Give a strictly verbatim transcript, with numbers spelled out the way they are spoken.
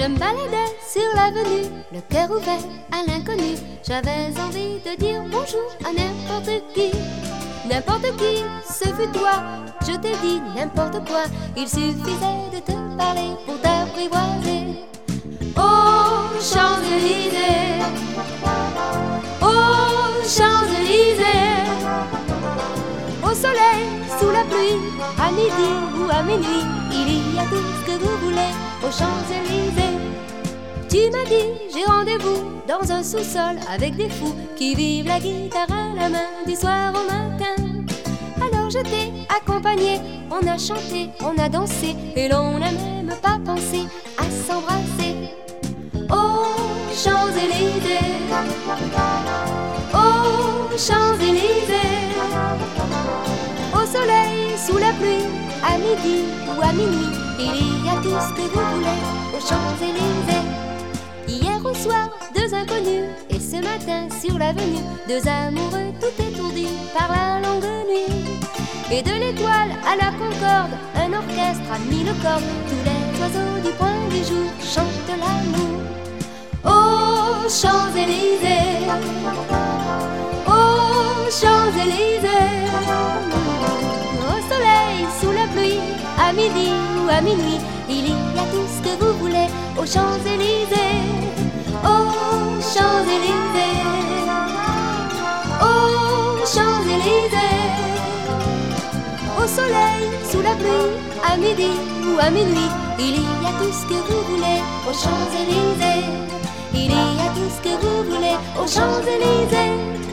Je me baladais sur l'avenue, le cœur ouvert à l'inconnu. J'avais envie de dire bonjour à n'importe qui. N'importe qui, ce fut toi. Je t'ai dit n'importe quoi. Il suffisait de te parler pour t'apprivoiser. Oh, Champs-Élysées, oh, Champs-Élysées. Au soleil, sous la pluie, à midi ou à minuit, il y a tout ce que vous voulez aux Champs-Élysées. Tu m'as dit, j'ai rendez-vous dans un sous-sol avec des fous qui vivent la guitare à la main du soir au matin. Alors je t'ai accompagné, on a chanté, on a dansé et l'on n'a même pas pensé à s'embrasser. Oh, Champs-Élysées, oh, Champs-Élysées. Au soleil, sous la pluie, à midi ou à minuit, il y a tout ce que vous voulez aux Champs-Élysées. Hier au soir, deux inconnus, et ce matin sur l'avenue, deux amoureux tout étourdis par la longue nuit. Et de l'étoile à la Concorde, un orchestre a mis le corps. Tous les oiseaux du point du jour chantent l'amour. Oh, Champs-Élysées, oh, Champs-Élysées. Au soleil, sous la pluie, à midi ou à minuit, il y a tout ce que vous voulez aux Champs-Élysées. Oh, Champs-Élysées, oh, Champs-Élysées. Au soleil, sous la pluie, à midi ou à minuit, il y a tout ce que vous voulez aux Champs-Élysées. Il y a tout ce que vous voulez aux Champs-Élysées.